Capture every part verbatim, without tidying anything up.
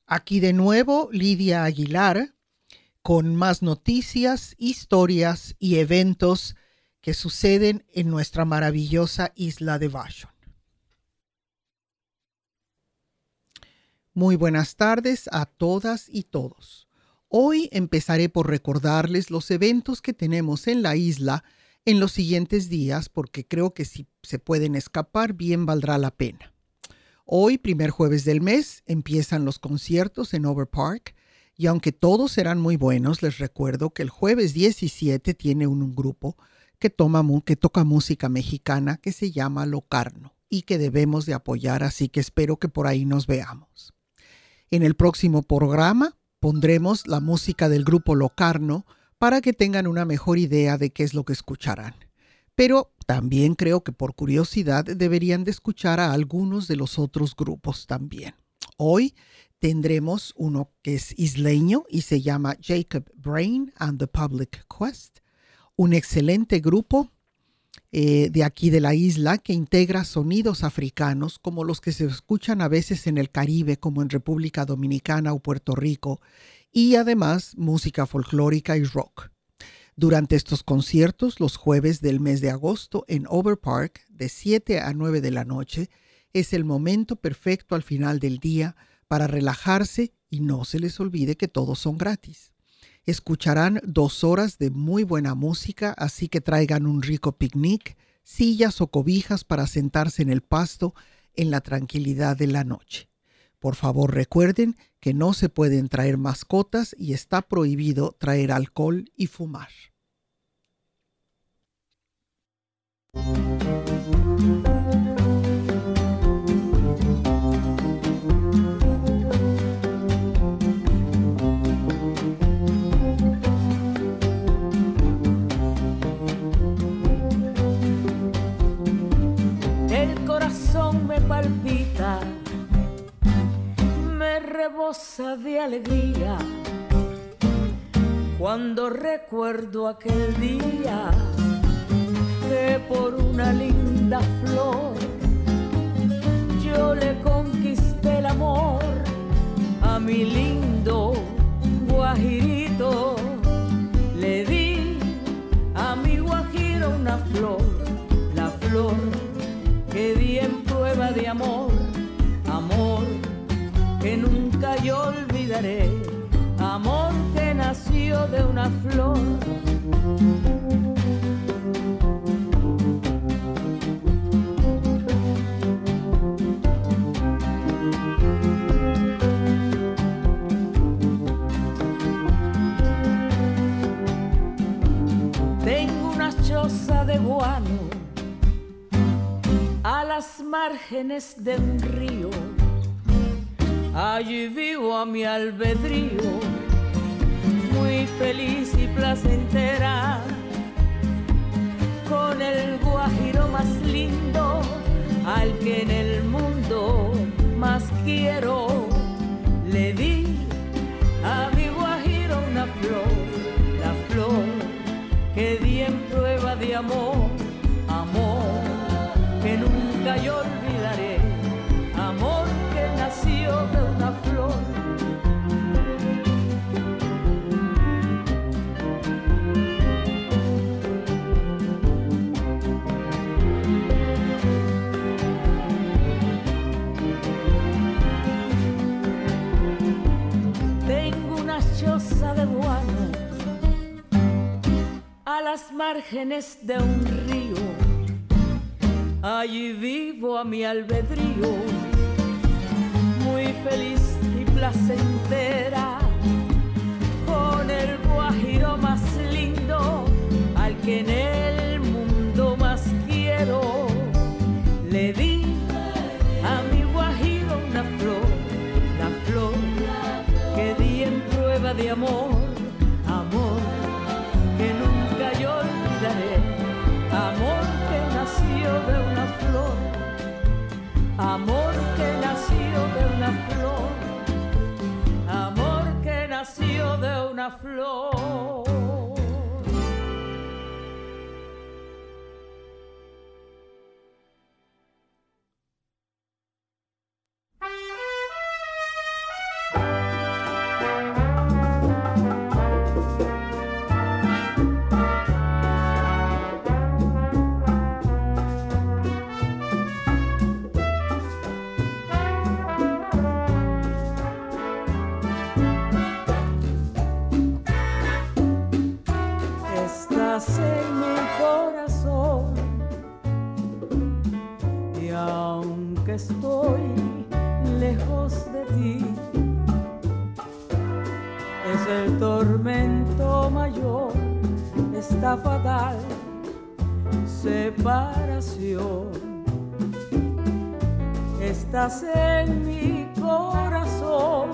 Aquí de nuevo Lidia Aguilar con más noticias, historias y eventos que suceden en nuestra maravillosa isla de Vashon. Muy buenas tardes a todas y todos. Hoy empezaré por recordarles los eventos que tenemos en la isla en los siguientes días, porque creo que si se pueden escapar, bien valdrá la pena. Hoy, primer jueves del mes, empiezan los conciertos en Over Park, y aunque todos serán muy buenos, les recuerdo que el jueves diecisiete tiene un, un grupo que, toma, que toca música mexicana que se llama Locarno y que debemos de apoyar, así que espero que por ahí nos veamos. En el próximo programa pondremos la música del grupo Locarno para que tengan una mejor idea de qué es lo que escucharán. Pero también creo que por curiosidad deberían de escuchar a algunos de los otros grupos también. Hoy tendremos uno que es isleño y se llama Jacob Brain and the Public Quest, un excelente grupo eh, de aquí de la isla que integra sonidos africanos como los que se escuchan a veces en el Caribe, como en República Dominicana o Puerto Rico, y además música folclórica y rock. Durante estos conciertos, los jueves del mes de agosto en Over Park, de siete a nueve de la noche, es el momento perfecto al final del día para relajarse y no se les olvide que todos son gratis. Escucharán dos horas de muy buena música, así que traigan un rico picnic, sillas o cobijas para sentarse en el pasto en la tranquilidad de la noche. Por favor, recuerden que no se pueden traer mascotas y está prohibido traer alcohol y fumar. El corazón me palpita, me rebosa de alegría cuando recuerdo aquel día que por una linda flor yo le conquisté el amor a mi lindo guajirito. Le di a mi guajiro una flor, la flor que di en prueba de amor, amor que nunca yo olvidaré, amor que nació de una flor. Tengo una choza de guano a las márgenes de un río, allí vivo a mi albedrío, muy feliz y placentera, con el guajiro más lindo, al que en el mundo más quiero. Le di a mi guajiro una flor, la flor que di en prueba de amor, amor que nunca yo olvidaré, amor que nació de una flor. Tengo una choza de guano a las márgenes de un río, allí vivo a mi albedrío, muy feliz y placentera, con el guajiro más lindo, al que en el mundo más quiero. Le di a mi guajiro una flor, la flor que di en prueba de amor, amor que nunca yo olvidaré, amor que nació de una flor, amor que nació de una flor, amor que nació de una flor. tormento mayor está fatal, separación. Estás en mi corazón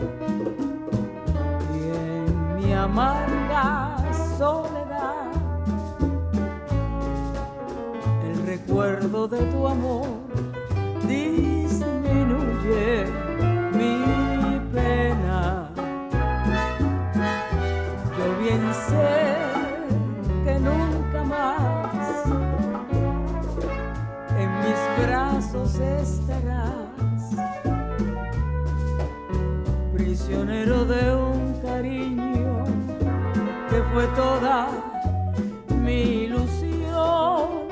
y en mi amarga soledad. El recuerdo de tu amor disminuye mi pena. Yo bien sé que nunca más en mis brazos estarás, prisionero de un cariño que fue toda mi ilusión,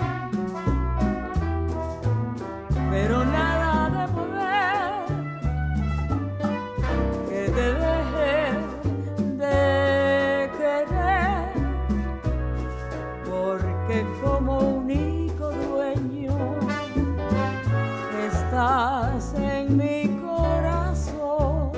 pero nada de poder que te deje de querer, porque como único dueño estás en mi corazón.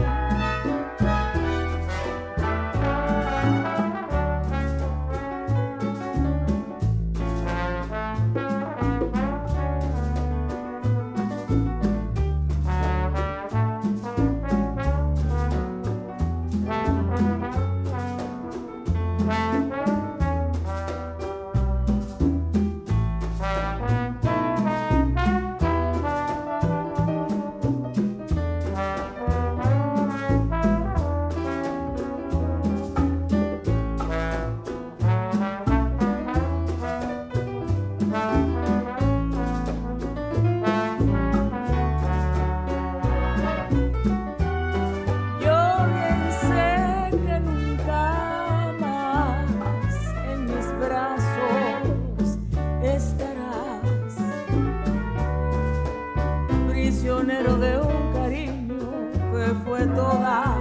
Prisionero de un cariño que fue toda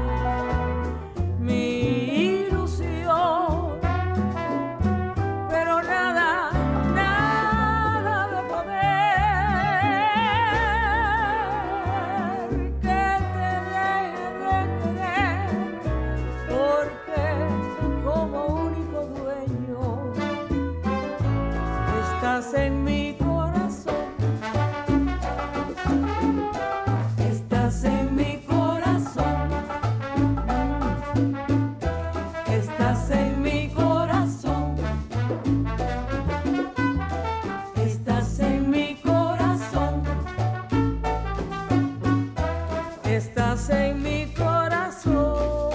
mi ilusión, pero nada, nada de poder que te deje de querer, porque como único dueño estás en mi corazón. Estás en mi corazón, estás en mi corazón, estás en mi corazón, estás en mi corazón.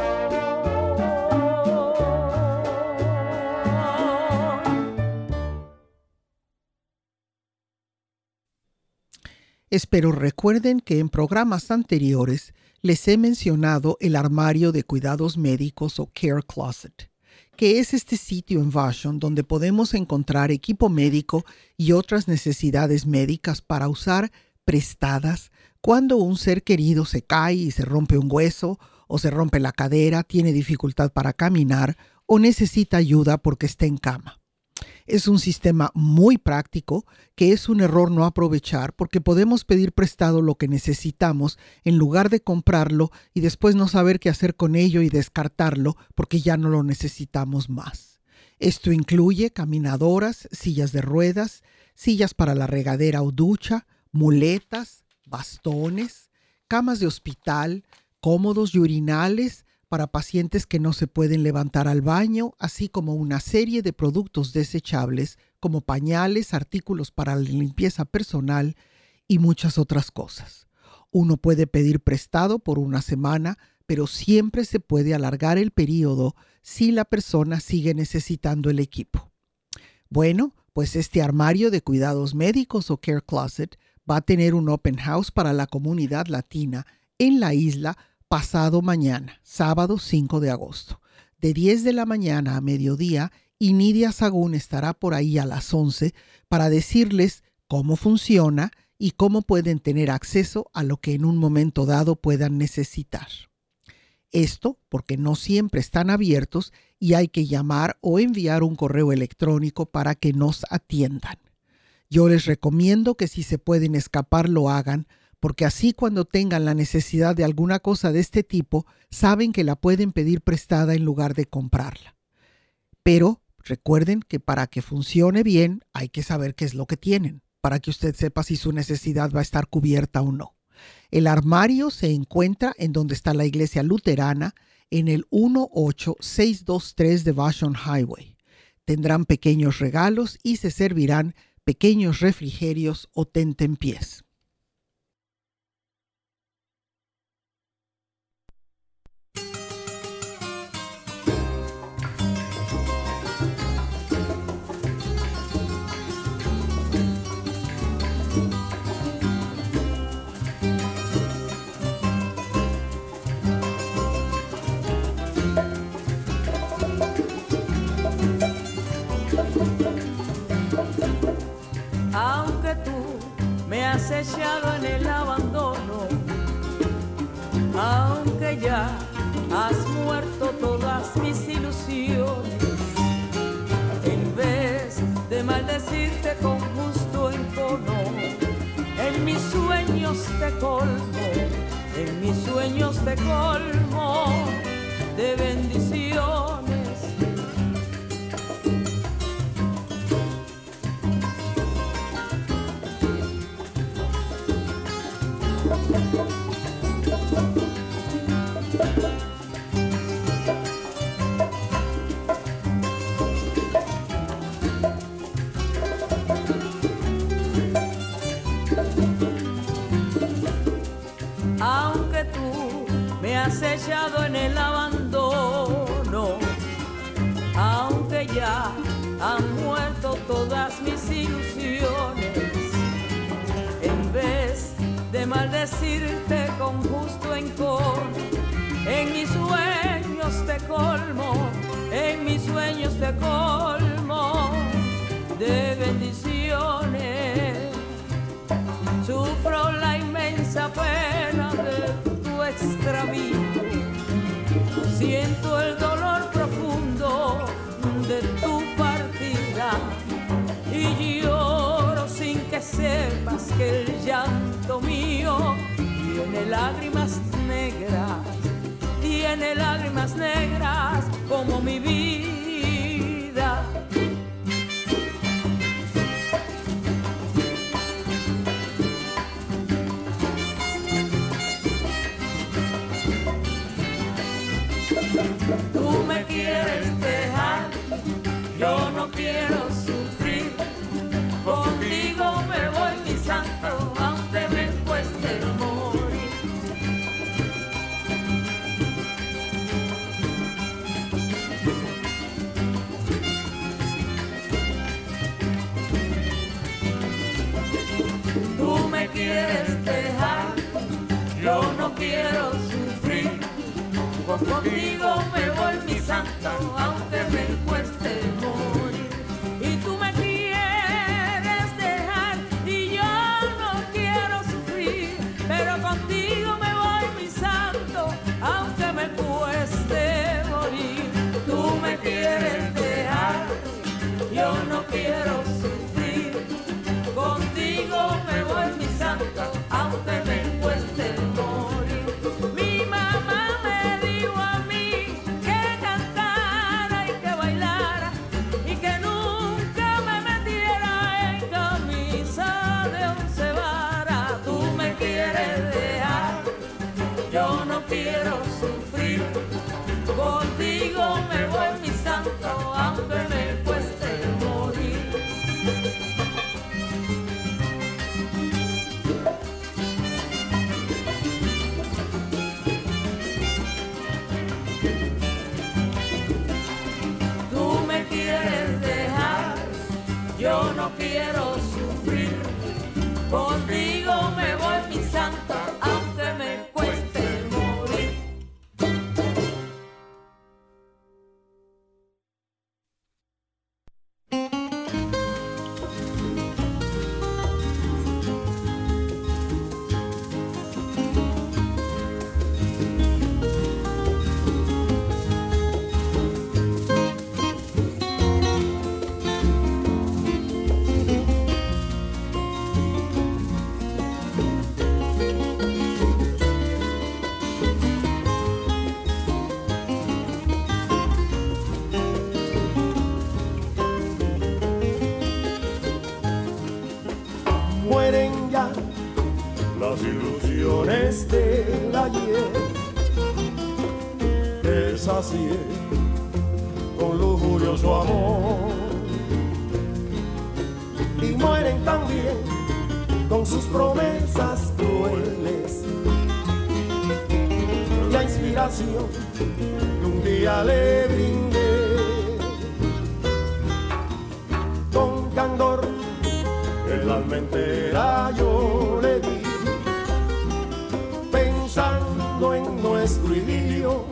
Espero recuerden que en programas anteriores les he mencionado el armario de cuidados médicos o Care Closet, que es este sitio en Vashon donde podemos encontrar equipo médico y otras necesidades médicas para usar prestadas cuando un ser querido se cae y se rompe un hueso o se rompe la cadera, tiene dificultad para caminar o necesita ayuda porque está en cama. Es un sistema muy práctico que es un error no aprovechar porque podemos pedir prestado lo que necesitamos en lugar de comprarlo y después no saber qué hacer con ello y descartarlo porque ya no lo necesitamos más. Esto incluye caminadoras, sillas de ruedas, sillas para la regadera o ducha, muletas, bastones, camas de hospital, cómodos y urinales para pacientes que no se pueden levantar al baño, así como una serie de productos desechables como pañales, artículos para la limpieza personal y muchas otras cosas. Uno puede pedir prestado por una semana, pero siempre se puede alargar el periodo si la persona sigue necesitando el equipo. Bueno, pues este armario de cuidados médicos o Care Closet va a tener un open house para la comunidad latina en la isla pasado mañana, sábado cinco de agosto, de diez de la mañana a mediodía, y Nidia Sagún estará por ahí a las once para decirles cómo funciona y cómo pueden tener acceso a lo que en un momento dado puedan necesitar. Esto porque no siempre están abiertos y hay que llamar o enviar un correo electrónico para que nos atiendan. Yo les recomiendo que si se pueden escapar lo hagan, porque así cuando tengan la necesidad de alguna cosa de este tipo, saben que la pueden pedir prestada en lugar de comprarla. Pero recuerden que para que funcione bien hay que saber qué es lo que tienen, para que usted sepa si su necesidad va a estar cubierta o no. El armario se encuentra en donde está la iglesia luterana, en el uno ocho seis dos tres de Vashon Highway. Tendrán pequeños regalos y se servirán pequeños refrigerios o tentempiés. Aunque tú me has echado en el abandono, aunque ya has muerto todas mis ilusiones, en vez de maldecirte con justo encono, en mis sueños te colmo, en mis sueños te colmo de bendiciones. Aunque tú me has echado en el abandono, aunque ya han muerto todas mis ilusiones, en vez de maldecirte con justo encono, en mis sueños te colmo, en mis sueños te colmo de bendiciones. Sufro la inmensa pena de tu extravío, siento el dolor profundo de tu partida y lloro sin que sepas que el llanto mío tiene lágrimas negras, tiene lágrimas negras como mi vida. Tú me quieres dejar, yo no quiero sufrir. Contigo me voy, mi santo, aunque me cueste morir. Tú me quieres dejar, yo no quiero sufrir. Contigo me voy, mi santo, aunque me cueste morir. Y tú me quieres dejar y yo no quiero sufrir, pero contigo me voy, mi santo, aunque me cueste morir. Tú me quieres dejar, yo no quiero sufrir, contigo me voy, mi santo, aunque me cueste morir. Mi mamá me dijo a mí que cantara que sacie con lujurioso amor. Y mueren también con sus promesas crueles. La inspiración que un día le brindé, con candor el alma entera yo le di, pensando en nuestro idilio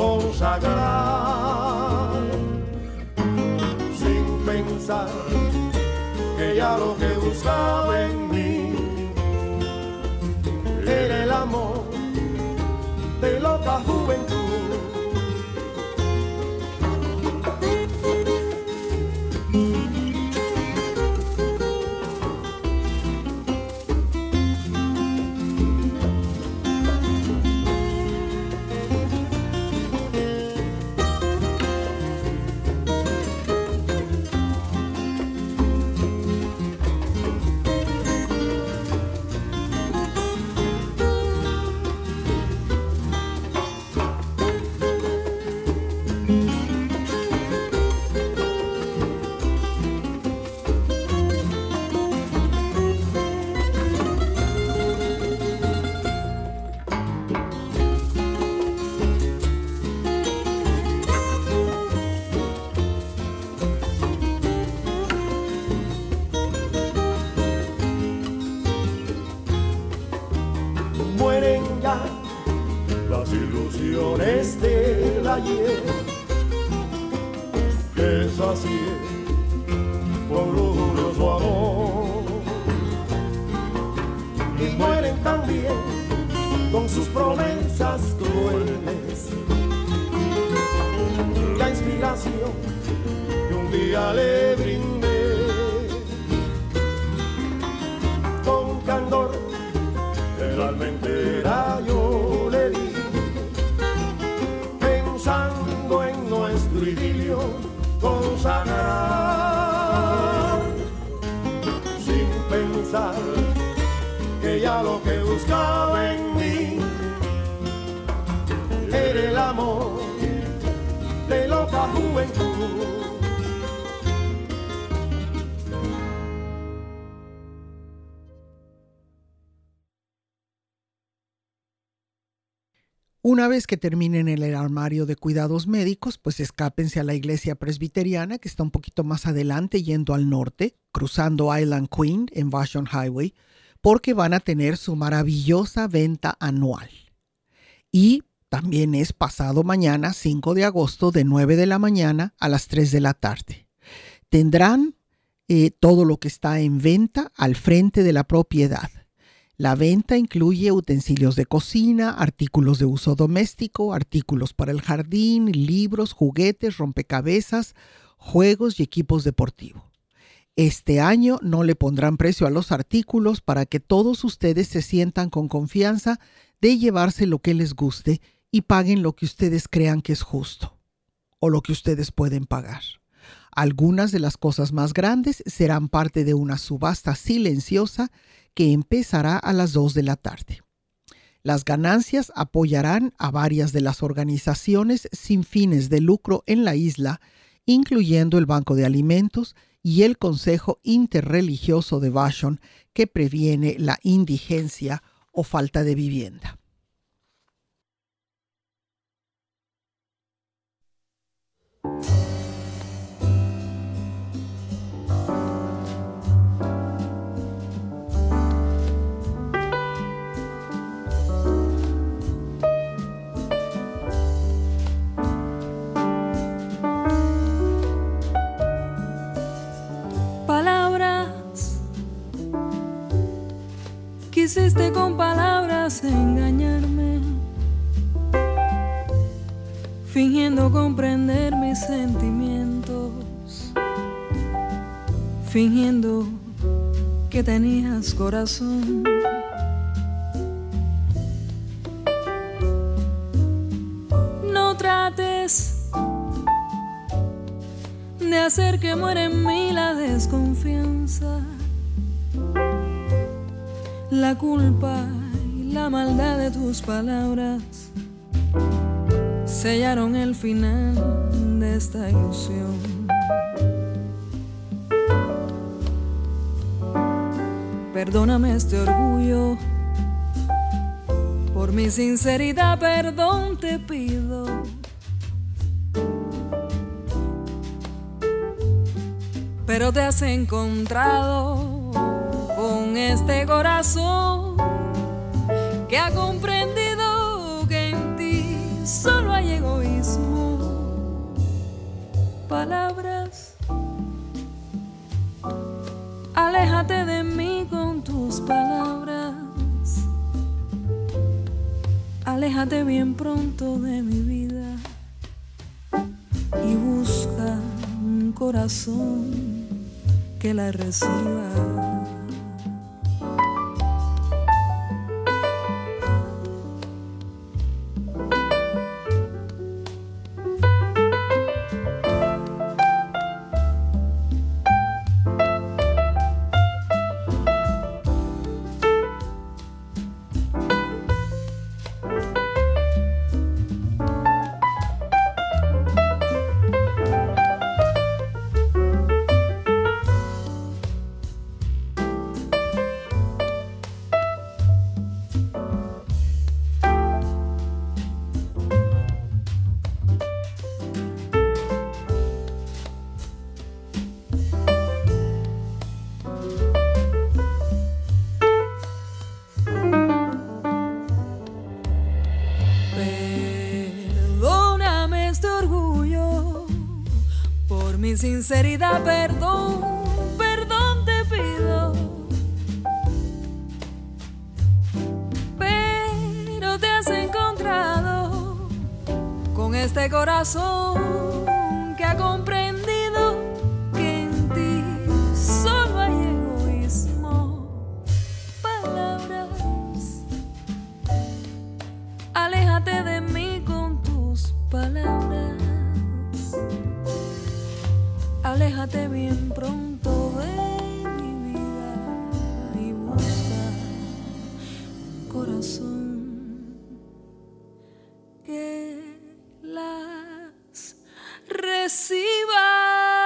consagrar, sin pensar que ya lo que buscaba en mí era el amor de loca juventud. Del ayer que sacié con lujurioso amor, y mueren también con sus promesas crueles. La inspiración que un día le brindé, con candor el alma entera yo le di, pensando en nuestro idilio consagrar, sin pensar que ya lo que buscaba en mí era el amor de loca juventud. Una vez que terminen el armario de cuidados médicos, pues escápense a la iglesia presbiteriana que está un poquito más adelante yendo al norte, cruzando Island Queen en Vashon Highway, porque van a tener su maravillosa venta anual. Y también es pasado mañana, cinco de agosto, de nueve de la mañana a las tres de la tarde. Tendrán eh, todo lo que está en venta al frente de la propiedad. La venta incluye utensilios de cocina, artículos de uso doméstico, artículos para el jardín, libros, juguetes, rompecabezas, juegos y equipos deportivos. Este año no le pondrán precio a los artículos para que todos ustedes se sientan con confianza de llevarse lo que les guste y paguen lo que ustedes crean que es justo o lo que ustedes pueden pagar. Algunas de las cosas más grandes serán parte de una subasta silenciosa que empezará a las dos de la tarde. Las ganancias apoyarán a varias de las organizaciones sin fines de lucro en la isla, incluyendo el Banco de Alimentos y el Consejo Interreligioso de Vashon, que previene la indigencia o falta de vivienda. Quisiste con palabras engañarme, fingiendo comprender mis sentimientos, fingiendo que tenías corazón. No trates de hacer que muera en mí la desconfianza, la culpa y la maldad de tus palabras sellaron el final de esta ilusión. Perdóname este orgullo, por mi sinceridad perdón te pido. Pero te has encontrado con este corazón que ha comprendido que en ti solo hay egoísmo. Palabras, aléjate de mí con tus palabras. Aléjate bien pronto de mi vida y busca un corazón que la reciba. Mi sinceridad, perdón, perdón te pido. Pero te has encontrado con este corazón que ha comprendido que en ti solo hay egoísmo. Palabras, aléjate de mí con tus palabras. Aléjate bien pronto de mi vida y busca un corazón que las reciba.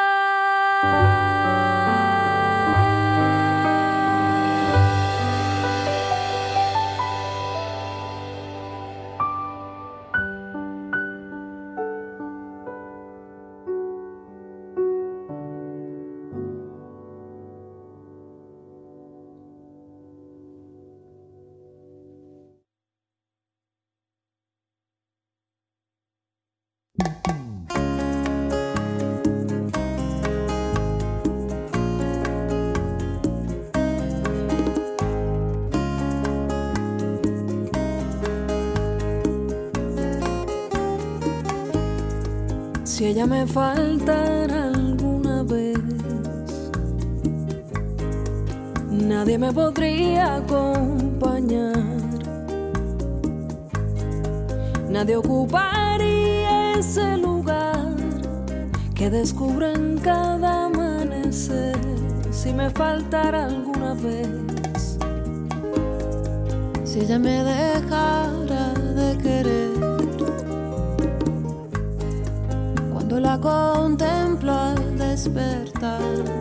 Si ella me faltara alguna vez, nadie me podría acompañar, nadie ocuparía ese lugar que descubro en cada amanecer. Si me faltara alguna vez, si ella me dejara de querer, cuando la contemplo al despertar,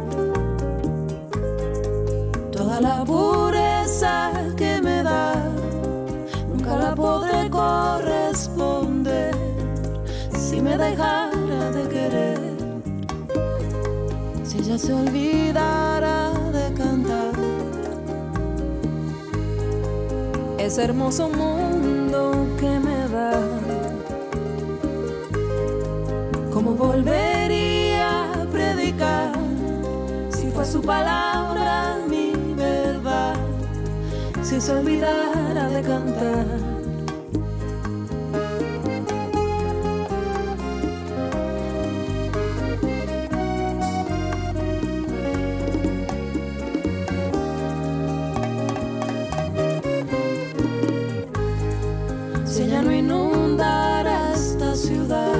toda la pureza que me da nunca la podré corresponder. Si me dejara de querer, si ella se olvidara de cantar, ese hermoso mundo que me da, ¿cómo volvería a predicar si fue su palabra mi verdad? Si se olvidara de cantar, si ella no inundara esta ciudad,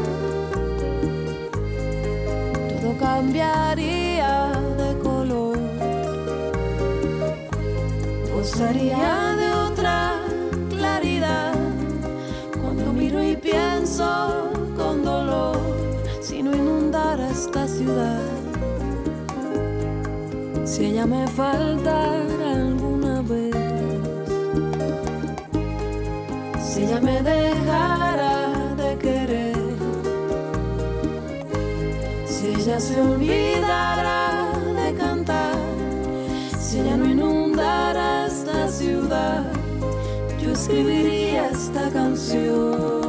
todo cambiaría de color, gozaría de otra claridad cuando miro y pienso pienso con dolor si no inundara esta ciudad. Si ella me faltara alguna vez, si ella me dejara de querer, si ella se olvidara de cantar, si ella no inundara esta ciudad, yo escribiría esta canción.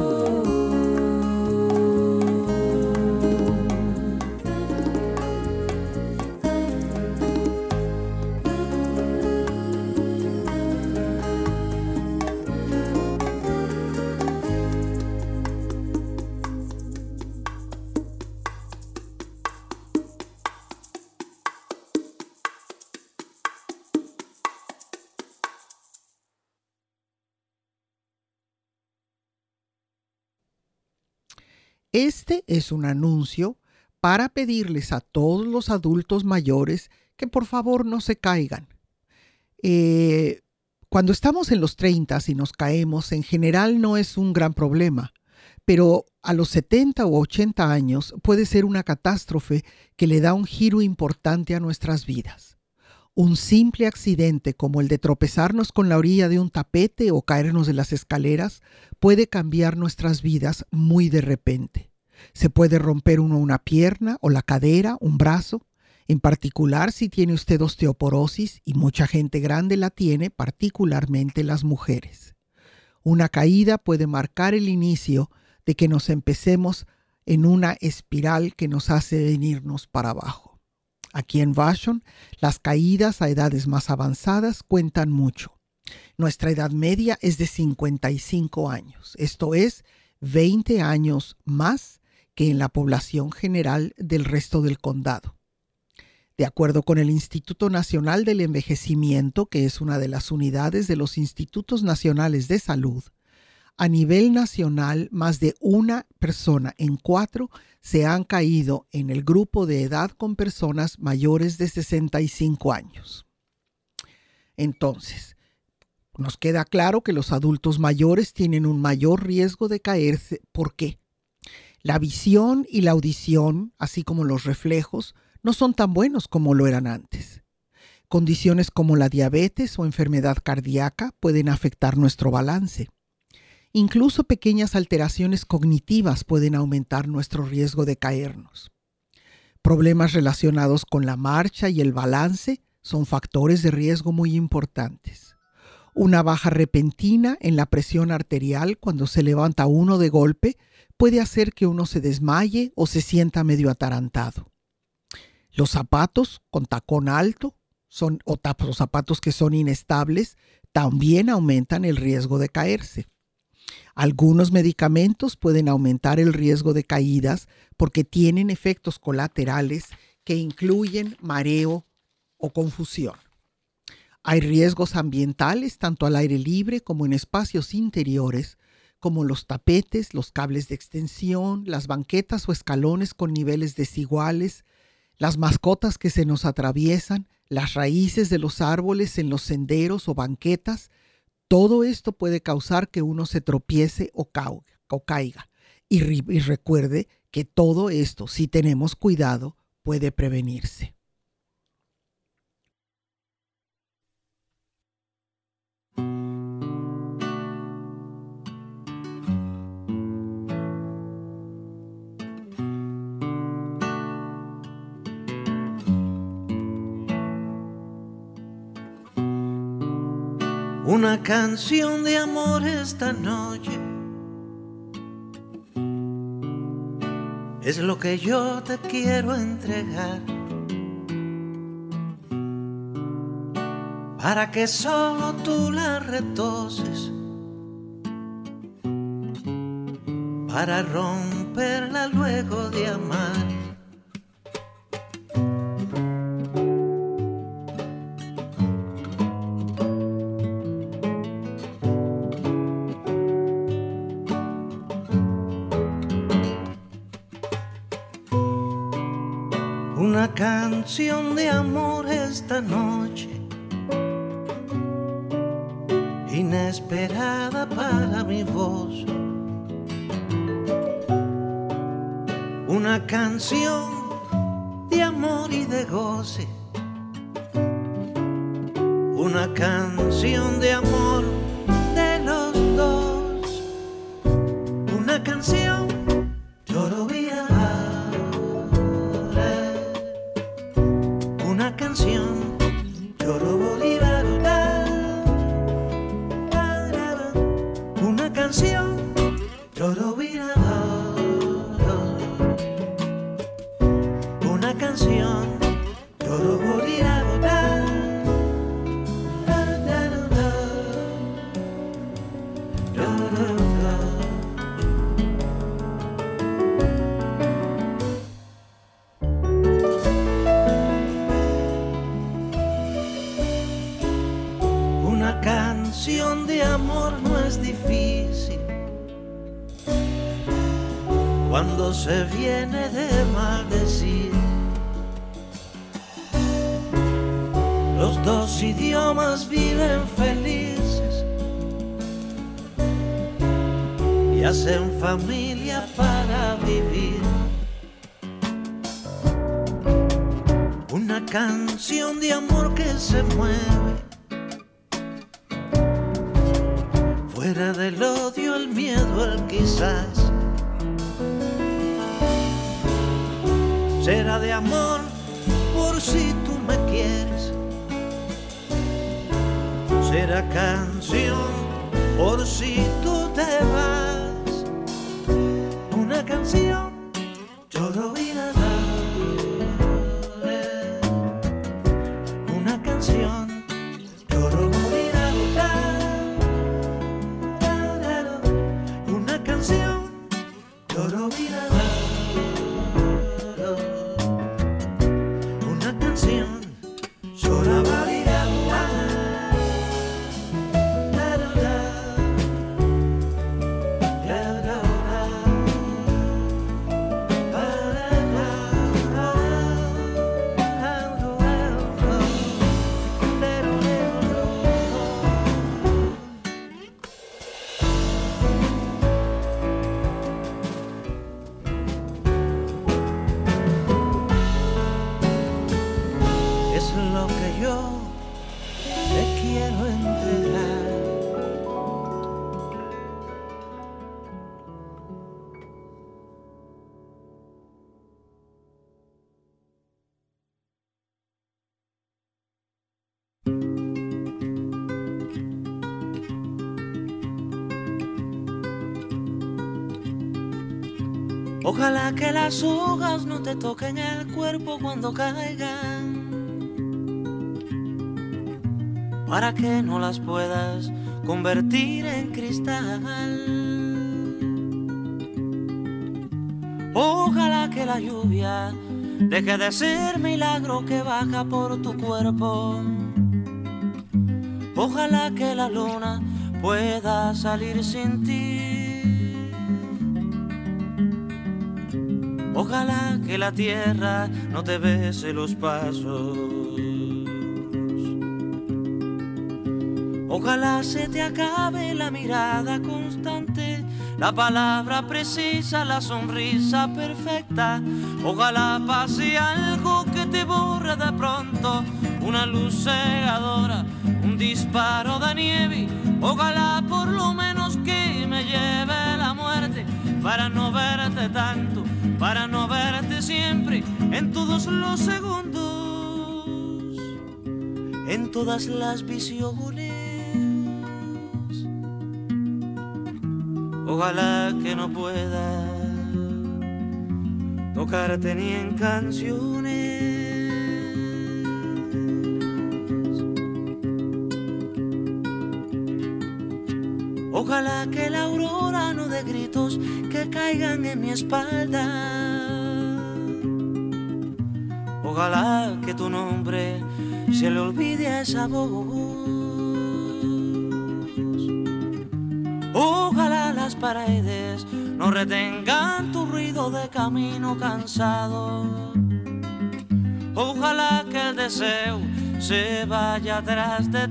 Este es un anuncio para pedirles a todos los adultos mayores que por favor no se caigan. Eh, cuando estamos en los treinta y nos caemos, en general no es un gran problema, pero a los setenta u ochenta años puede ser una catástrofe que le da un giro importante a nuestras vidas. Un simple accidente como el de tropezarnos con la orilla de un tapete o caernos de las escaleras puede cambiar nuestras vidas muy de repente. Se puede romper uno una pierna o la cadera, un brazo. En particular si tiene usted osteoporosis, y mucha gente grande la tiene, particularmente las mujeres. Una caída puede marcar el inicio de que nos empecemos en una espiral que nos hace venirnos para abajo. Aquí en Vashon, las caídas a edades más avanzadas cuentan mucho. Nuestra edad media es de cincuenta y cinco años. Esto es veinte años más que en la población general del resto del condado. De acuerdo con el Instituto Nacional del Envejecimiento, que es una de las unidades de los Institutos Nacionales de Salud, a nivel nacional, más de una persona en cuatro se han caído en el grupo de edad con personas mayores de sesenta y cinco años. Entonces, nos queda claro que los adultos mayores tienen un mayor riesgo de caerse. ¿Por qué? La visión y la audición, así como los reflejos, no son tan buenos como lo eran antes. Condiciones como la diabetes o enfermedad cardíaca pueden afectar nuestro balance. Incluso pequeñas alteraciones cognitivas pueden aumentar nuestro riesgo de caernos. Problemas relacionados con la marcha y el balance son factores de riesgo muy importantes. Una baja repentina en la presión arterial cuando se levanta uno de golpe puede hacer que uno se desmaye o se sienta medio atarantado. Los zapatos con tacón alto son, o los zapatos que son inestables también aumentan el riesgo de caerse. Algunos medicamentos pueden aumentar el riesgo de caídas porque tienen efectos colaterales que incluyen mareo o confusión. Hay riesgos ambientales tanto al aire libre como en espacios interiores, como los tapetes, los cables de extensión, las banquetas o escalones con niveles desiguales, las mascotas que se nos atraviesan, las raíces de los árboles en los senderos o banquetas. Todo esto puede causar que uno se tropiece o, caiga. O caiga. Y, y recuerde que todo esto, si tenemos cuidado, puede prevenirse. Una canción de amor esta noche es lo que yo te quiero entregar, para que solo tú la retoses, para romperla luego de amar. Una canción de amor esta noche, inesperada para mi voz, una canción de amor y de goce, una canción de amor de los dos, una canción llorovira, una canción llorovira, una canción llorovira, una canción llorovira. Una canción de amor no es difícil cuando se viene de maldecir. Los dos idiomas viven felices y hacen familia para vivir. Una canción de amor que se mueve fuera del odio, el miedo, el quizás. Será de amor por si tú me quieres, será canción por si tú te vas. Una canción llorovira, una canción llorovira, una canción llorovira, una canción llorovira. Es lo que yo te quiero entregar. Ojalá que las hojas no te toquen el cuerpo cuando caigan, para que no las puedas convertir en cristal. Ojalá que la lluvia deje de ser milagro que baja por tu cuerpo. Ojalá que la luna pueda salir sin ti. Ojalá que la tierra no te bese los pasos. Ojalá se te acabe la mirada constante, la palabra precisa, la sonrisa perfecta. Ojalá pase algo que te borre de pronto, una luz cegadora, un disparo de nieve. Ojalá por lo menos que me lleve la muerte, para no verte tanto, para no verte siempre, en todos los segundos, en todas las visiones. Ojalá que no pueda tocarte ni en canciones. Ojalá que la aurora no dé gritos que caigan en mi espalda. Ojalá que tu nombre se le olvide a esa voz. Ojalá las paredes no retengan tu ruido de camino cansado. Ojalá que el deseo se vaya atrás de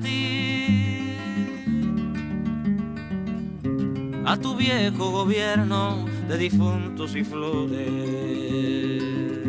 ti. A tu viejo gobierno de difuntos y flores.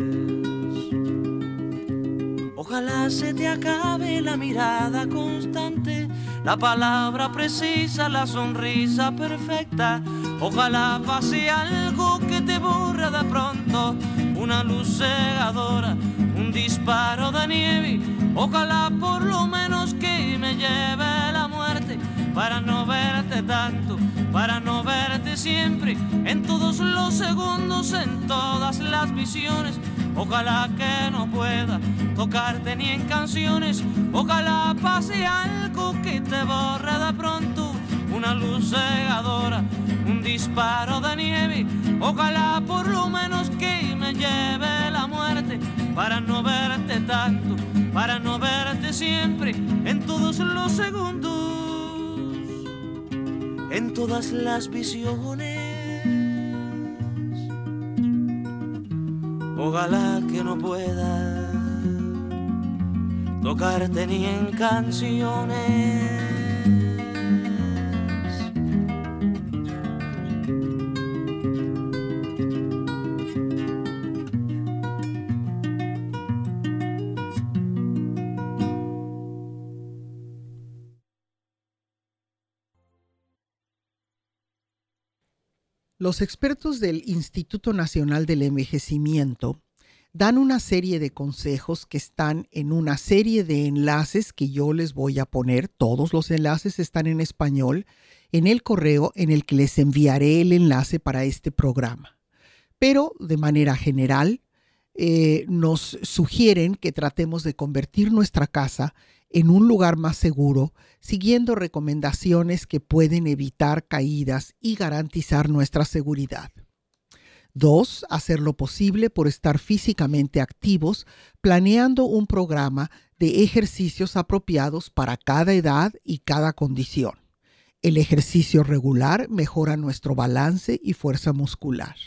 Ojalá se te acabe la mirada constante, la palabra precisa, la sonrisa perfecta. Ojalá pase algo que te borra de pronto, una luz cegadora, un disparo de nieve. Ojalá por lo menos que me lleve la muerte, para no verte tanto, para no verte siempre, en todos los segundos, en todas las visiones. Ojalá que no pueda tocarte ni en canciones. Ojalá pase algo que te borre de pronto, una luz cegadora, un disparo de nieve. Ojalá por lo menos que me lleve la muerte, para no verte tanto, para no verte siempre, en todos los segundos, en todas las visiones. Ojalá que no pueda tocarte ni en canciones. Los expertos del Instituto Nacional del Envejecimiento dan una serie de consejos que están en una serie de enlaces que yo les voy a poner. Todos los enlaces están en español en el correo en el que les enviaré el enlace para este programa. Pero de manera general eh, nos sugieren que tratemos de convertir nuestra casa en un lugar más seguro, siguiendo recomendaciones que pueden evitar caídas y garantizar nuestra seguridad. Dos, hacer lo posible por estar físicamente activos, planeando un programa de ejercicios apropiados para cada edad y cada condición. El ejercicio regular mejora nuestro balance y fuerza muscular.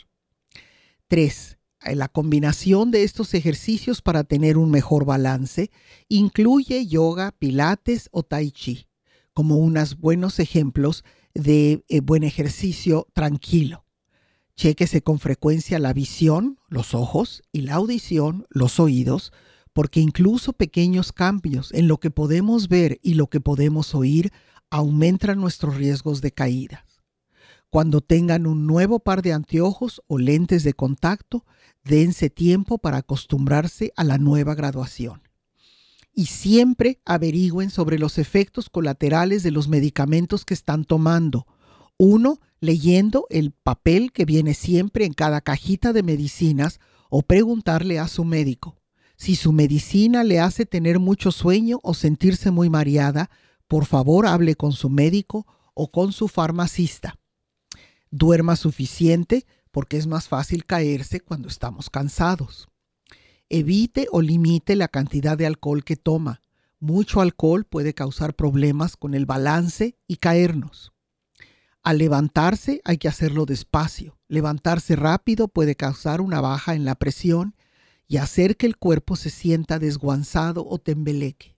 Tres, la combinación de estos ejercicios para tener un mejor balance incluye yoga, pilates o tai chi, como unos buenos ejemplos de eh, buen ejercicio tranquilo. Chéquese con frecuencia la visión, los ojos, y la audición, los oídos, porque incluso pequeños cambios en lo que podemos ver y lo que podemos oír aumentan nuestros riesgos de caídas. Cuando tengan un nuevo par de anteojos o lentes de contacto, dense tiempo para acostumbrarse a la nueva graduación. Y siempre averigüen sobre los efectos colaterales de los medicamentos que están tomando. Uno, leyendo el papel que viene siempre en cada cajita de medicinas, o preguntarle a su médico. Si su medicina le hace tener mucho sueño o sentirse muy mareada, por favor hable con su médico o con su farmacista. Duerma suficiente, porque es más fácil caerse cuando estamos cansados. Evite o limite la cantidad de alcohol que toma. Mucho alcohol puede causar problemas con el balance y caernos. Al levantarse hay que hacerlo despacio. Levantarse rápido puede causar una baja en la presión y hacer que el cuerpo se sienta desguanzado o tembeleque.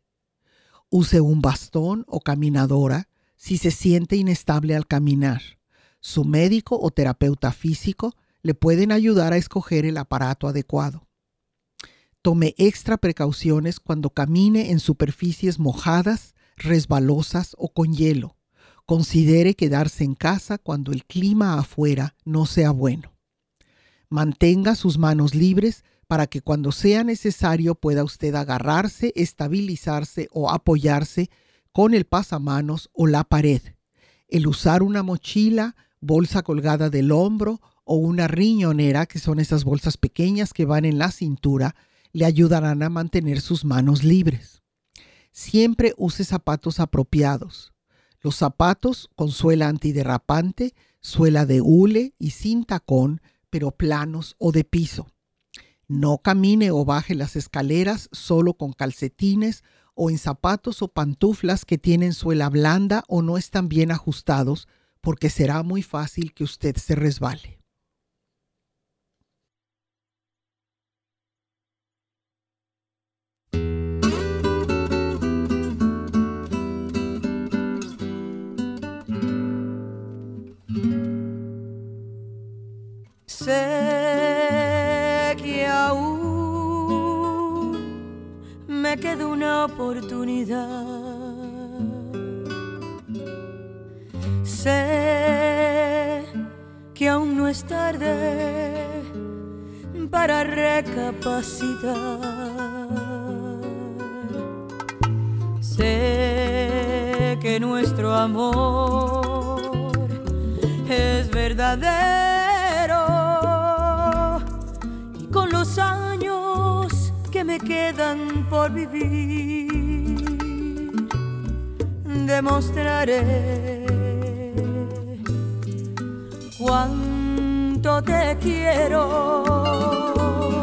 Use un bastón o caminadora si se siente inestable al caminar. Su médico o terapeuta físico le pueden ayudar a escoger el aparato adecuado. Tome extra precauciones cuando camine en superficies mojadas, resbalosas o con hielo. Considere quedarse en casa cuando el clima afuera no sea bueno. Mantenga sus manos libres para que cuando sea necesario pueda usted agarrarse, estabilizarse o apoyarse con el pasamanos o la pared. El usar una mochila, bolsa colgada del hombro o una riñonera, que son esas bolsas pequeñas que van en la cintura, le ayudarán a mantener sus manos libres. Siempre use zapatos apropiados. Los zapatos con suela antiderrapante, suela de hule y sin tacón, pero planos o de piso. No camine o baje las escaleras solo con calcetines o en zapatos o pantuflas que tienen suela blanda o no están bien ajustados, porque será muy fácil que usted se resbale. Sé que aún me queda una oportunidad. Sé que aún no es tarde para recapacitar. Sé que nuestro amor es verdadero y con los años que me quedan por vivir demostraré cuánto te quiero.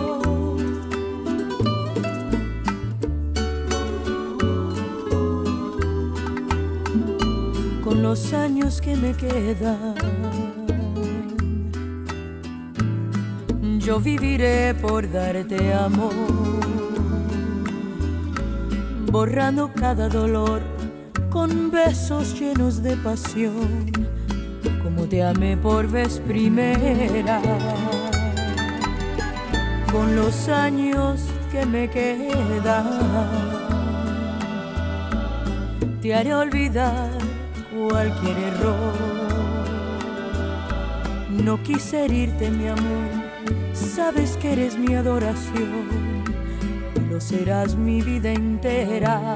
Con los años que me quedan, yo viviré por darte amor, borrando cada dolor con besos llenos de pasión, como te amé por vez primera. Con los años que me quedan, te haré olvidar cualquier error. No quise herirte, mi amor, sabes que eres mi adoración y lo serás mi vida entera.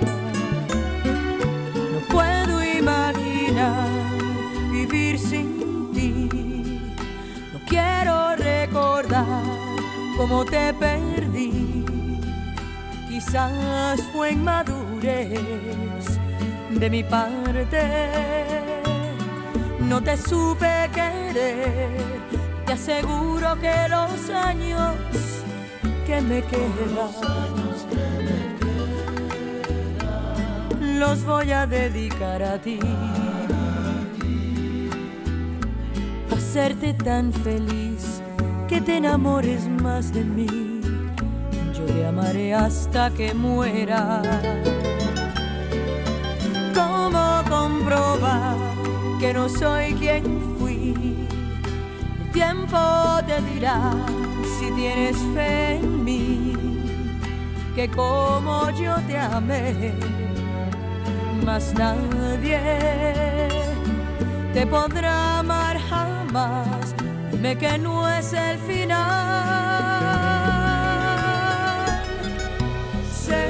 No puedo imaginar vivir sin ti, no quiero recordar cómo te perdí. Quizás fue inmadurez de mi parte, no te supe querer. Te aseguro que los años que me quedan los voy a dedicar a ti, a hacerte tan feliz que te enamores más de mí. Yo te amaré hasta que muera. ¿Cómo comprobar que no soy quien fui? El tiempo te dirá si tienes fe en mí, que como yo te amé, más nadie te podrá amar jamás. Dime que no es el final. Sé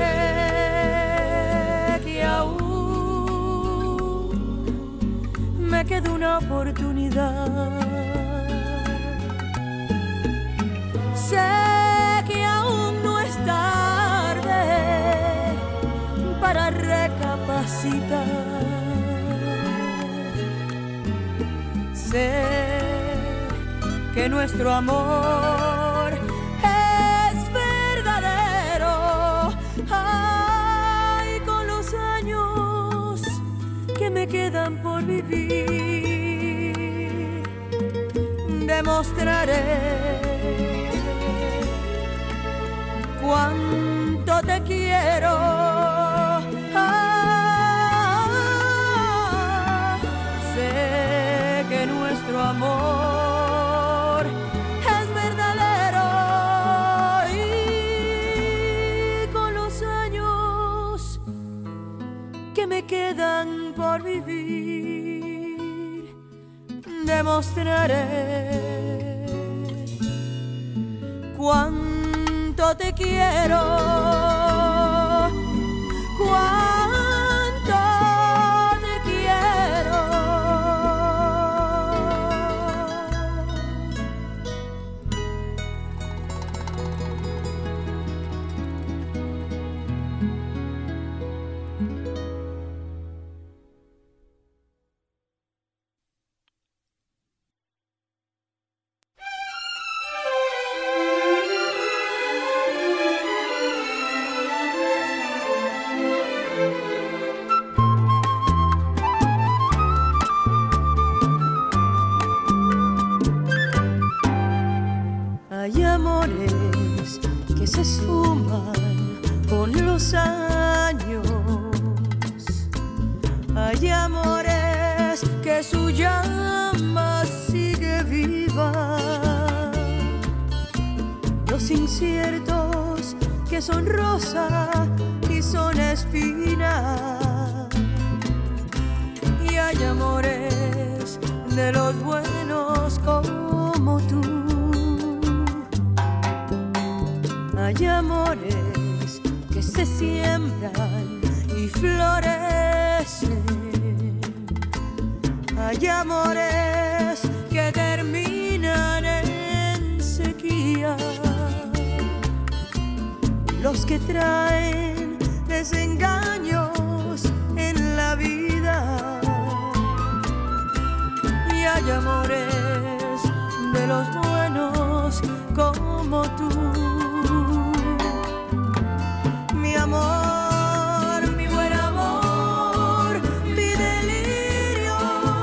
que aún me queda una oportunidad. Sé que aún no es tarde para recapacitar. Sé que nuestro amor es verdadero. Ay, con los años que me quedan por vivir, demostraré cuánto te quiero. Ah, sé que nuestro amor es verdadero y con los años que me quedan por vivir demostraré cuánto te quiero, cuánto te quiero. Hay amores que se esfuman con los años. Hay amores que su llama sigue viva. los inciertos que son rosa y son espina. Y hay amores de los buenos como tú. Hay amores que se siembran y florecen. Hay amores que terminan en sequía. Los que traen desengaños en la vida. Y hay amores de los buenos como tú. Mi amor, mi buen amor, mi delirio.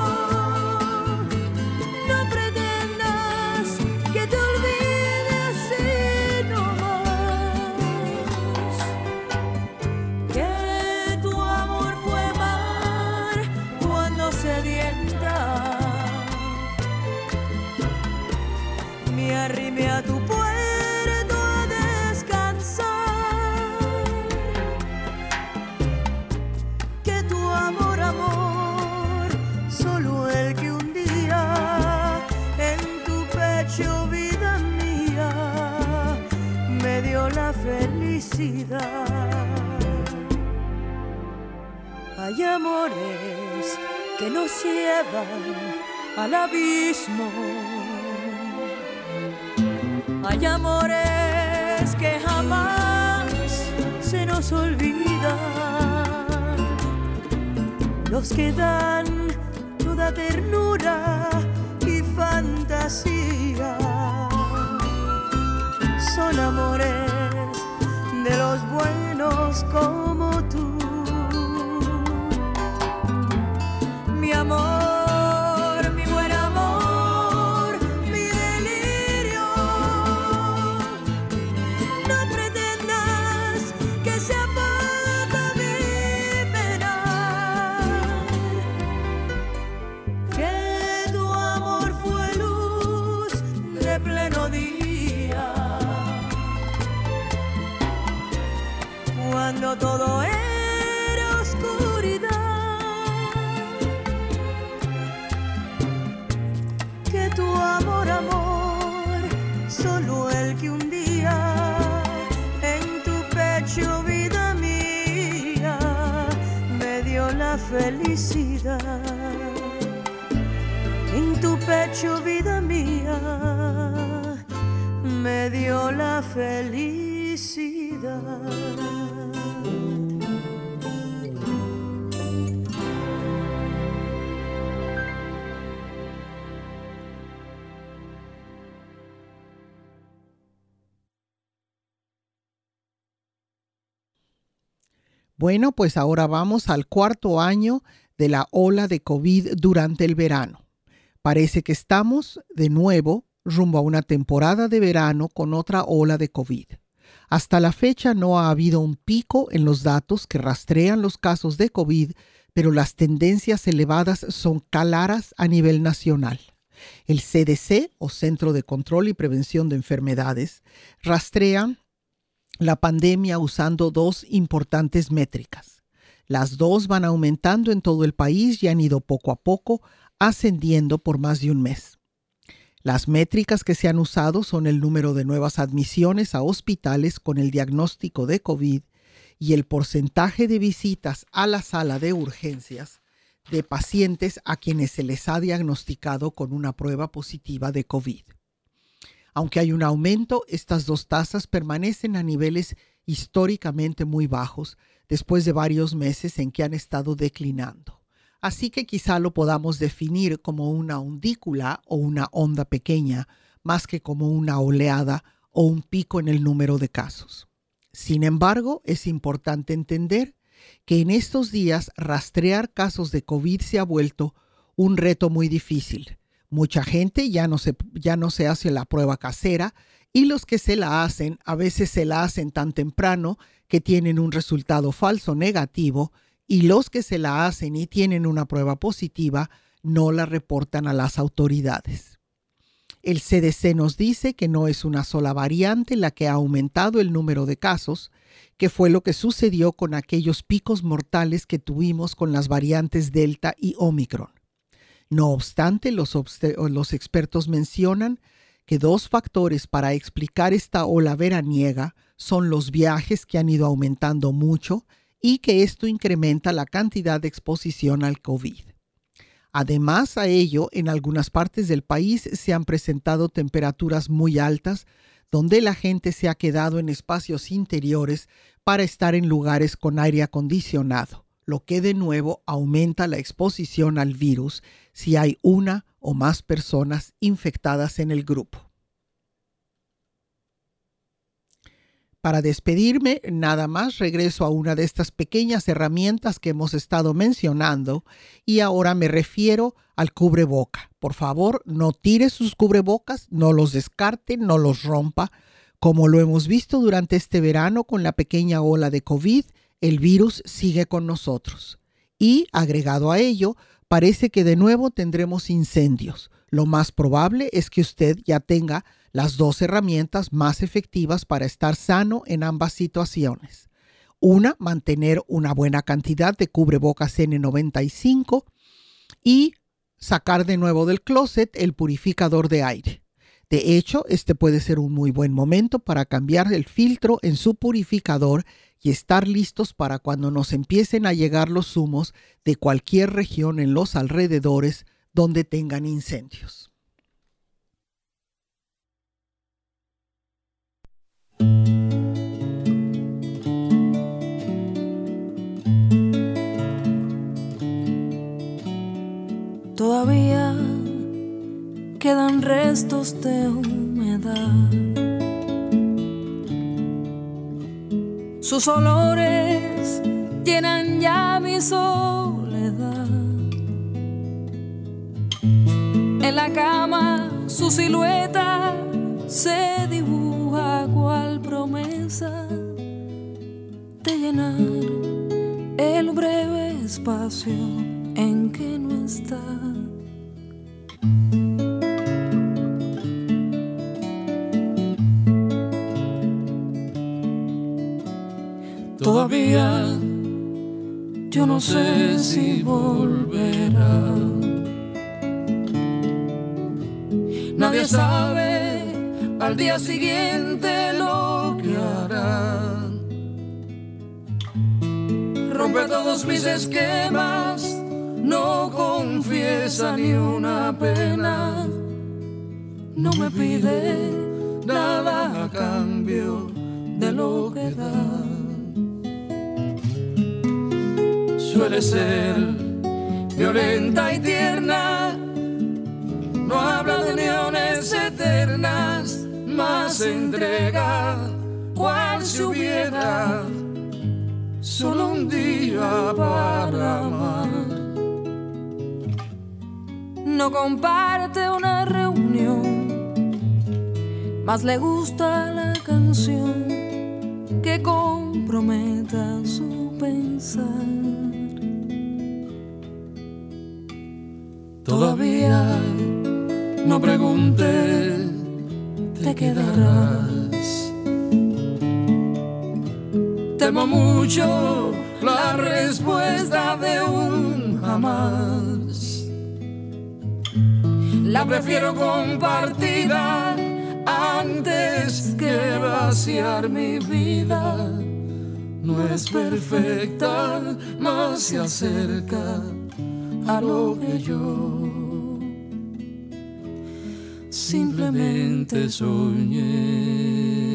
No pretendas que te olvides así nomás. Que tu amor fue mar cuando sedienta. Me arrimé a tu puerto a descansar. Que tu amor, amor, solo el que un día en tu pecho, vida mía, me dio la felicidad. Hay amores que nos llevan al abismo. Hay amores que jamás se nos olvidan. Los que dan toda ternura y fantasía. Son amores de los buenos como tú. Mi amor, mi buen amor, mi delirio. No pretendas que sea poca mi pena. Que tu amor fue luz de pleno día. Cuando todo era oscuridad. Que tu amor, amor, solo el que un día en tu pecho, vida mía, me dio la felicidad. En tu pecho, vida mía, me dio la felicidad. Bueno, pues ahora vamos al cuarto año de la ola de COVID durante el verano. Parece que estamos de nuevo rumbo a una temporada de verano con otra ola de COVID. Hasta la fecha no ha habido un pico en los datos que rastrean los casos de COVID, pero las tendencias elevadas son claras a nivel nacional. El C D C, o Centro de Control y Prevención de Enfermedades, rastrea la pandemia usando dos importantes métricas. Las dos van aumentando en todo el país y han ido poco a poco ascendiendo por más de un mes. Las métricas que se han usado son el número de nuevas admisiones a hospitales con el diagnóstico de COVID y el porcentaje de visitas a la sala de urgencias de pacientes a quienes se les ha diagnosticado con una prueba positiva de COVID. Aunque hay un aumento, estas dos tasas permanecen a niveles históricamente muy bajos después de varios meses en que han estado declinando. Así que quizá lo podamos definir como una ondícula o una onda pequeña, más que como una oleada o un pico en el número de casos. Sin embargo, es importante entender que en estos días rastrear casos de COVID se ha vuelto un reto muy difícil. Mucha gente ya no se, ya no se hace la prueba casera y los que se la hacen a veces se la hacen tan temprano que tienen un resultado falso negativo y los que se la hacen y tienen una prueba positiva no la reportan a las autoridades. El C D C nos dice que no es una sola variante la que ha aumentado el número de casos, que fue lo que sucedió con aquellos picos mortales que tuvimos con las variantes Delta y Omicron. No obstante, los, los expertos mencionan que dos factores para explicar esta ola veraniega son los viajes que han ido aumentando mucho y que esto incrementa la cantidad de exposición al COVID. Además a ello, en algunas partes del país se han presentado temperaturas muy altas, donde la gente se ha quedado en espacios interiores para estar en lugares con aire acondicionado, lo que de nuevo aumenta la exposición al virus si hay una o más personas infectadas en el grupo. Para despedirme, nada más regreso a una de estas pequeñas herramientas que hemos estado mencionando y ahora me refiero al cubreboca. Por favor, no tire sus cubrebocas, no los descarte, no los rompa. Como lo hemos visto durante este verano con la pequeña ola de COVID, el virus sigue con nosotros. Y, agregado a ello, parece que de nuevo tendremos incendios. Lo más probable es que usted ya tenga las dos herramientas más efectivas para estar sano en ambas situaciones. Una, mantener una buena cantidad de cubrebocas N noventa y cinco y sacar de nuevo del closet el purificador de aire. De hecho, este puede ser un muy buen momento para cambiar el filtro en su purificador y estar listos para cuando nos empiecen a llegar los humos de cualquier región en los alrededores donde tengan incendios. Todavía quedan restos de humedad. Sus olores llenan ya mi soledad. En la cama su silueta se dibuja cual promesa de llenar el breve espacio en que no está. Todavía yo no sé si volverá. Nadie sabe al día siguiente lo que hará. Rompe todos mis esquemas, no confiesa ni una pena. No me pide nada a cambio de lo que da. Suele ser violenta y tierna, no habla de uniones eternas, más entrega cual si hubiera solo un día para amar. No comparte una reunión, más le gusta la canción que comprometa su pensar. Todavía no pregunté, te quedarás. Temo mucho la respuesta de un jamás. La prefiero compartida antes que vaciar mi vida. No es perfecta, mas se acerca a lo que yo simplemente soñé.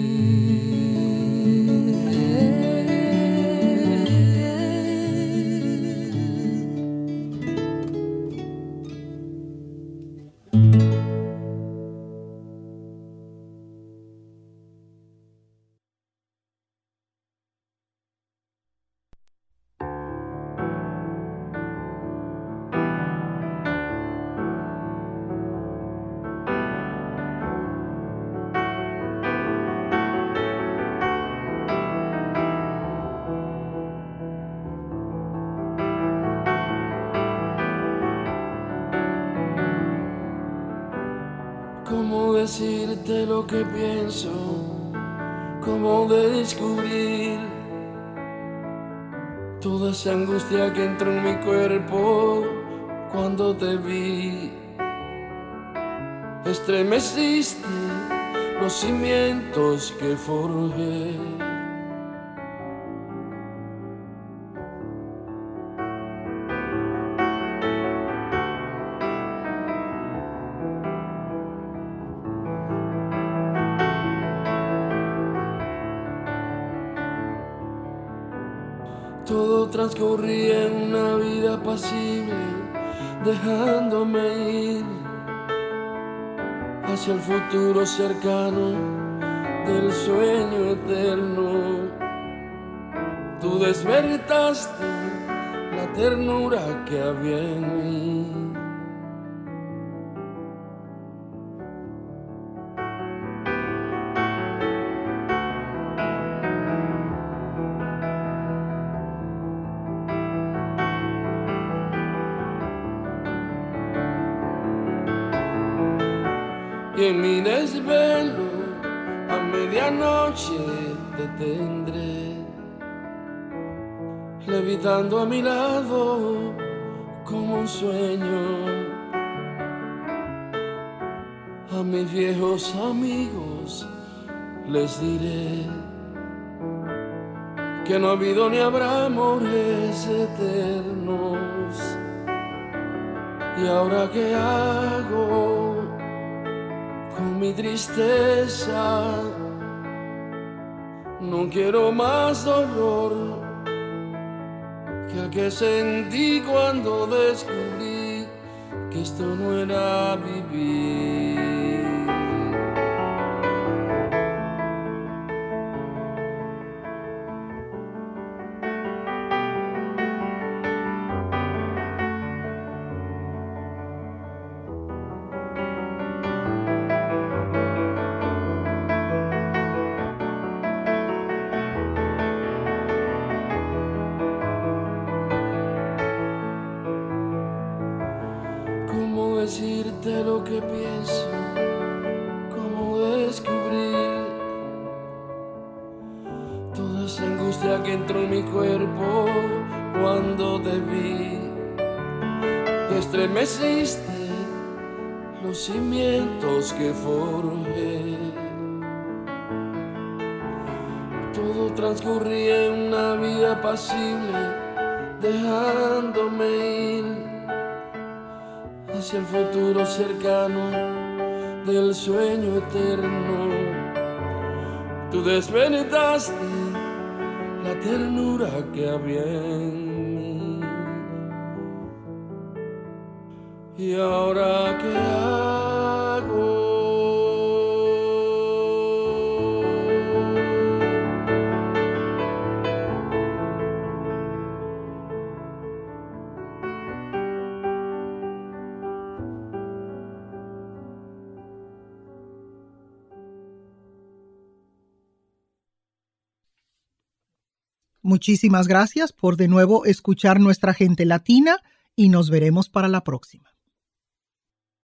decirte lo que pienso? ¿Cómo descubrir toda esa angustia que entró en mi cuerpo cuando te vi? Estremeciste los cimientos que forjé. Todo transcurría en una vida apacible, dejándome ir hacia el futuro cercano del sueño eterno. Tú despertaste la ternura que había en mí. Y en mi desvelo a medianoche te tendré, levitando a mi lado como un sueño. A mis viejos amigos les diré que no ha habido ni habrá amores eternos. ¿Y ahora qué hago con mi tristeza? No quiero más dolor que el que sentí cuando descubrí que esto no era vivir. ¿Cómo decirte lo que pienso? ¿Cómo descubrir toda esa angustia que entró en mi cuerpo cuando te vi? Estremeciste los cimientos que forjé. Todo transcurría en una vida apacible, dejándome ir hacia el futuro cercano del sueño eterno. Tú despertaste la ternura que había en mí. ¿Y ahora qué hago? Muchísimas gracias por de nuevo escuchar Nuestra Gente Latina y nos veremos para la próxima.